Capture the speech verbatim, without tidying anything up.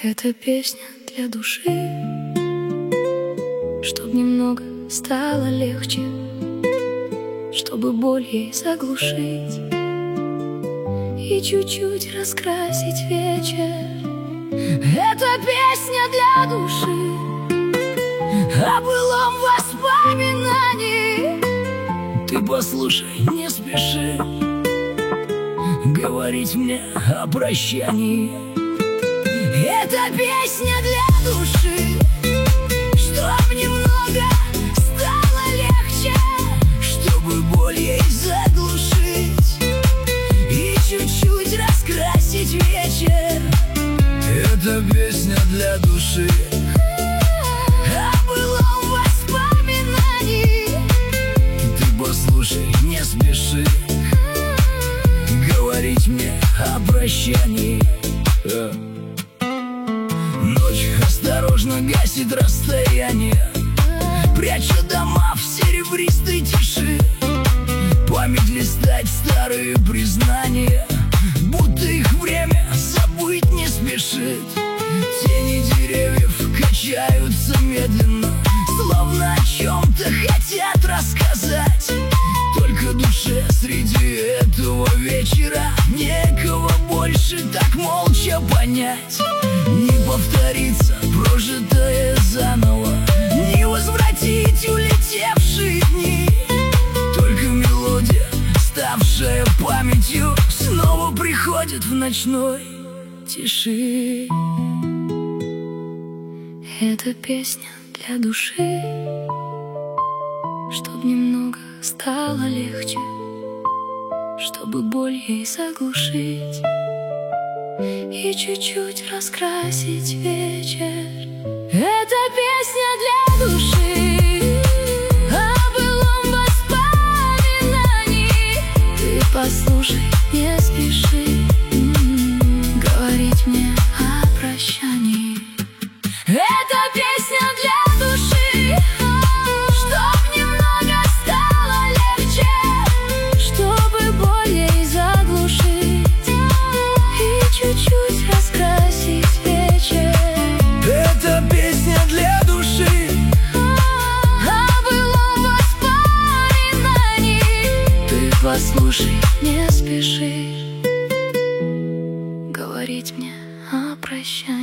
Это песня для души, чтоб немного стало легче, чтобы боль ей заглушить и чуть-чуть раскрасить вечер. Это песня для души о былом воспоминании. Ты послушай, не спеши говорить мне о прощании. Это песня для души, чтоб немного стало легче, чтобы боль ей заглушить и чуть-чуть раскрасить вечер. Это песня для души о былом воспоминании. Ты послушай, не спеши говорить мне о прощании. Ночь осторожно гасит расстояние, пряча дома в серебристой тиши. Память листать старые признания, будто их время забыть не спешит. Тени деревьев качаются медленно, словно о чем-то хотят рассказать. Только душе среди этого вечера некого больше так молча понять. Не повторится прожитое заново, не возвратить улетевшие дни. Только мелодия, ставшая памятью, снова приходит в ночной тиши. Это песня для души, чтоб немного стало легче, чтобы боль ей заглушить и чуть-чуть раскрасить вечер. Это песня для души о былом воспоминании. Ты послушай, не спеши говорить мне о прощании. Это песня для души, чтоб немного стало легче, чтобы боль ей заглушить и чуть-чуть раскрасить вечер. Это песня для души о былом воспоминании. Ты послушай, не спеши говорить мне о прощании.